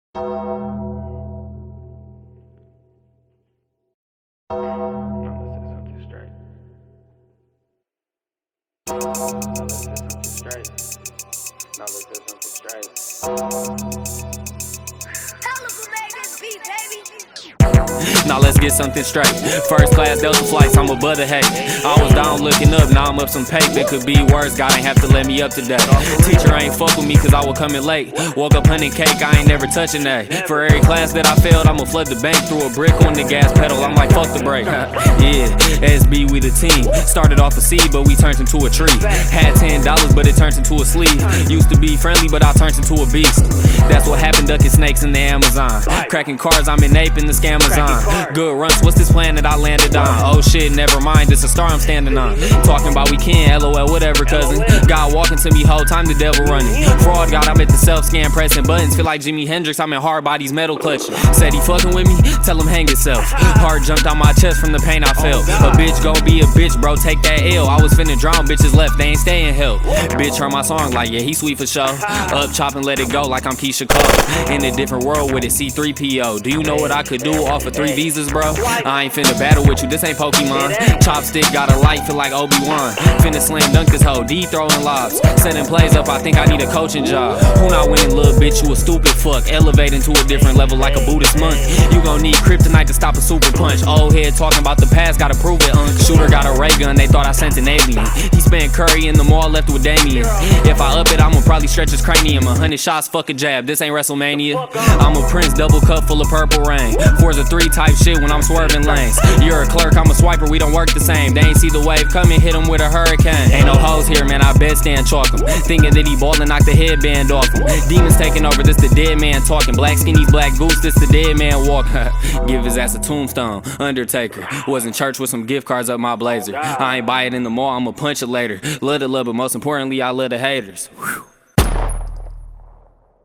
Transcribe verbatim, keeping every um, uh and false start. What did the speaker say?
Now let's get something straight. First class Delta flights, I'm above the hate. I was down looking up, now I'm up some paper. It could be worse, God ain't have to let me up today. Teacher ain't fuck with me cause I was coming late. Woke up hunting cake, I ain't never touching that. For every class that I failed, I'ma flood the bank. Threw a brick on the gas pedal, I'm like fuck the brake. Yeah, S B we the team. Started off a seed, but we turned into a tree. Had ten dollars, but it turned into a sleeve. Used to be friendly, but I turned into a beast. That's what happened ducking snakes in the Amazon. Cracking cars, I'm in ape in the Scamazon. Good runs, what's this plan that I landed on? Oh shit, never mind, it's a star I'm standing on. Talking about we can, lol, whatever cousin. God walking to me, whole time the devil running. Fraud God, I'm at the self-scan pressing buttons. Feel like Jimi Hendrix, I'm in hard bodies, metal clutching. Said he fucking with me, tell him hang himself. Heart jumped out my chest from the pain I felt. A bitch gon' be a bitch, bro, take that L. I was finna drown, bitches left, they ain't staying help. Bitch heard my song like, yeah, he sweet for show. Up, chop and let it go like I'm Keisha Cole. In a different world with a C three P O. Do you know what I could do off of three visas, bro? I ain't finna battle with you, this ain't Pokemon. Chopstick got a light, feel like Obi-Wan. Finna slam dunk this hoe, D throwing lobs. Setting plays up, I think I need a coaching job. Who not winning, little bitch, you a stupid fuck. Elevating to a different level like a Buddhist monk. You gon' need kryptonite to stop a super punch. Old head talking about the past, gotta prove it, unk. Shooter got a ray gun, they thought I sent an alien. He spent Curry in the mall, left with Damien. If I up it, I'ma probably stretch his cranium. A hundred shots, fuck a jab, this ain't WrestleMania. I'm a prince, double cup full of purple rain. Forza three type shit when I'm swerving lanes. You're a clerk, I'm a swiper, we don't work the same. They ain't see the wave coming, hit him with a hurricane. Ain't no hoes here, man, I bet stand chalk him. Thinking that he ballin', knock the headband off him. Demons taking over, this the dead man talking. Black skinnies, black goose, this the dead man walk. Give his ass a tombstone, Undertaker. Was in church with some gift cards up my blazer. I ain't buy it in the mall, I'ma punch it later. Love the love, but most importantly, I love the haters. Whew.